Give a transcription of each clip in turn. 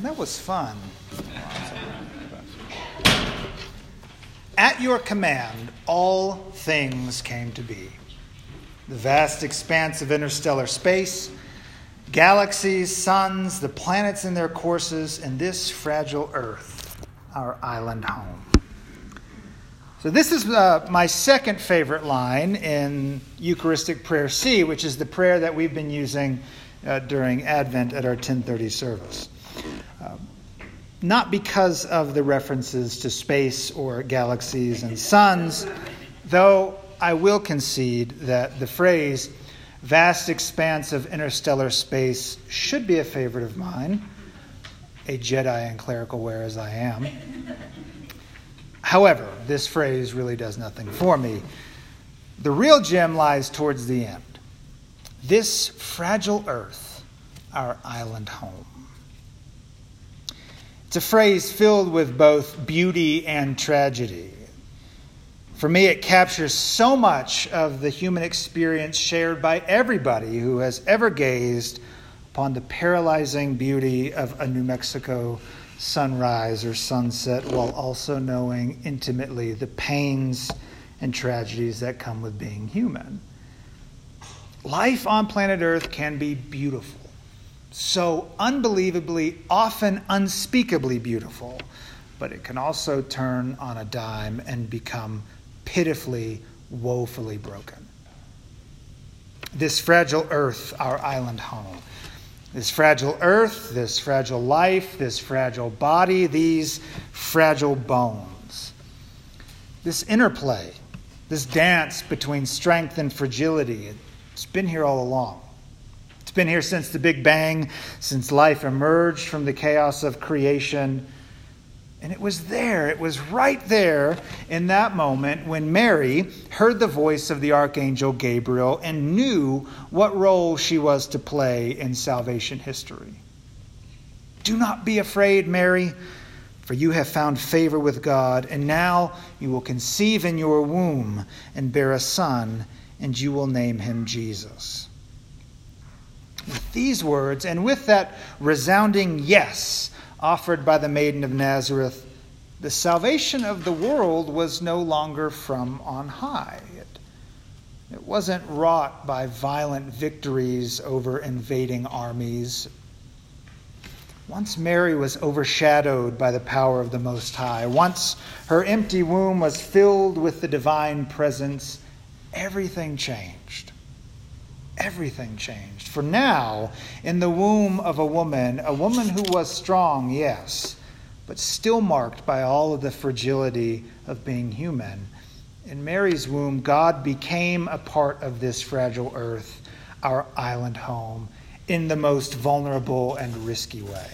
Man, that was fun. At your command, all things came to be. The vast expanse of interstellar space, galaxies, suns, the planets in their courses, and this fragile earth, our island home. So this is my second favorite line in Eucharistic Prayer C, which is the prayer that we've been using during Advent at our 10:30 service. Not because of the references to space or galaxies and suns, though I will concede that the phrase vast expanse of interstellar space should be a favorite of mine, a Jedi in clerical wear as I am. However, this phrase really does nothing for me. The real gem lies towards the end. This fragile earth, our island home. It's a phrase filled with both beauty and tragedy. For me, it captures so much of the human experience shared by everybody who has ever gazed upon the paralyzing beauty of a New Mexico sunrise or sunset, while also knowing intimately the pains and tragedies that come with being human. Life on planet Earth can be beautiful, so unbelievably, often unspeakably beautiful, but it can also turn on a dime and become pitifully, woefully broken. This fragile earth, our island home. This fragile earth, this fragile life, this fragile body, these fragile bones. This interplay, this dance between strength and fragility, it's been here all along. It's been here since the Big Bang, since life emerged from the chaos of creation. And it was right there in that moment when Mary heard the voice of the Archangel Gabriel and knew what role she was to play in salvation history. Do not be afraid, Mary, for you have found favor with God, and now you will conceive in your womb and bear a son, and you will name him Jesus. With these words, and with that resounding yes offered by the Maiden of Nazareth, the salvation of the world was no longer from on high. It wasn't wrought by violent victories over invading armies. Once Mary was overshadowed by the power of the Most High, once her empty womb was filled with the divine presence, everything changed. Everything changed. For now, in the womb of a woman who was strong, yes, but still marked by all of the fragility of being human, in Mary's womb, God became a part of this fragile earth, our island home, in the most vulnerable and risky way.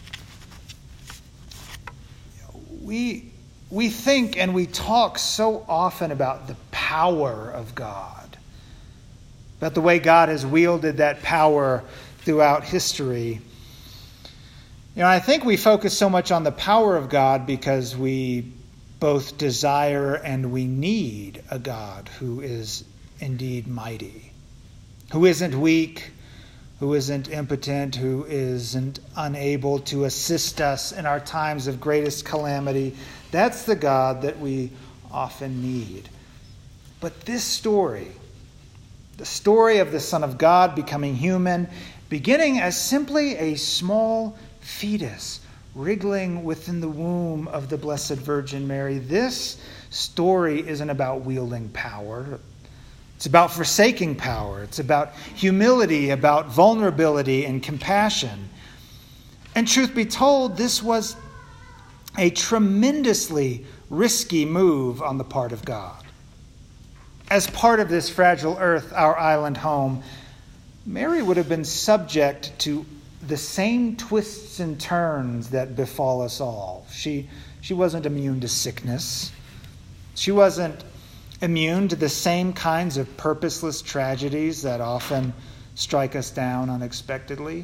We think and we talk so often about the power of God, about the way God has wielded that power throughout history. I think we focus so much on the power of God because we both desire and we need a God who is indeed mighty, who isn't weak, who isn't impotent, who isn't unable to assist us in our times of greatest calamity. That's the God that we often need. But this story, the story of the Son of God becoming human, beginning as simply a small fetus wriggling within the womb of the Blessed Virgin Mary, this story isn't about wielding power. It's about forsaking power. It's about humility, about vulnerability and compassion. And truth be told, this was a tremendously risky move on the part of God. As part of this fragile earth, our island home, Mary would have been subject to the same twists and turns that befall us all. She wasn't immune to sickness. She wasn't immune to the same kinds of purposeless tragedies that often strike us down unexpectedly.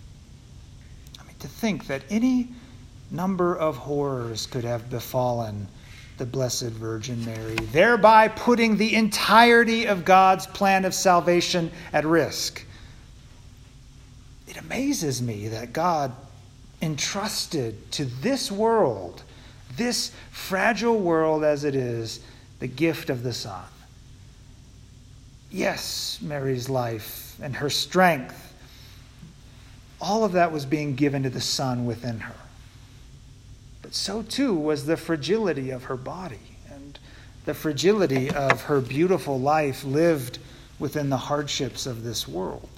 To think that any number of horrors could have befallen the Blessed Virgin Mary, thereby putting the entirety of God's plan of salvation at risk. It amazes me that God entrusted to this world, this fragile world as it is, the gift of the Son. Yes, Mary's life and her strength, all of that was being given to the Son within her. But so too was the fragility of her body and the fragility of her beautiful life lived within the hardships of this world.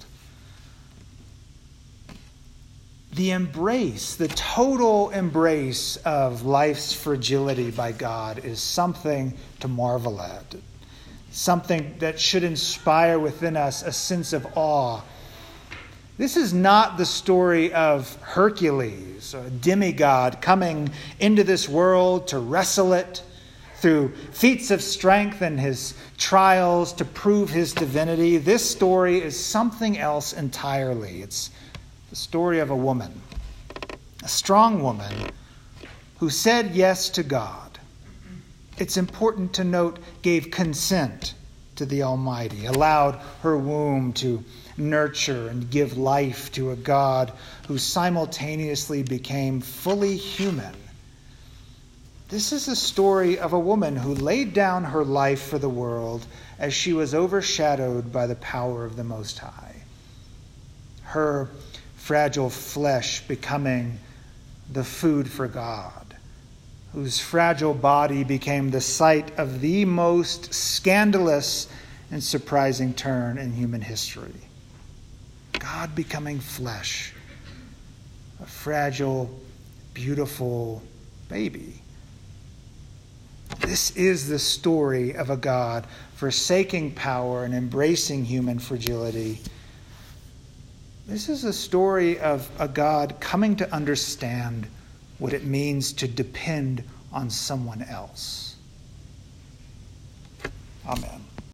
The embrace, the total embrace of life's fragility by God is something to marvel at. Something that should inspire within us a sense of awe. This is not the story of Hercules, a demigod coming into this world to wrestle it through feats of strength and his trials to prove his divinity. This story is something else entirely. It's the story of a woman, a strong woman who said yes to God. It's important to note, gave consent to the Almighty, allowed her womb to nurture and give life to a God who simultaneously became fully human. This is a story of a woman who laid down her life for the world as she was overshadowed by the power of the Most High. Her fragile flesh becoming the food for God, whose fragile body became the site of the most scandalous and surprising turn in human history. God becoming flesh, a fragile, beautiful baby. This is the story of a God forsaking power and embracing human fragility. This is a story of a God coming to understand what it means to depend on someone else. Amen.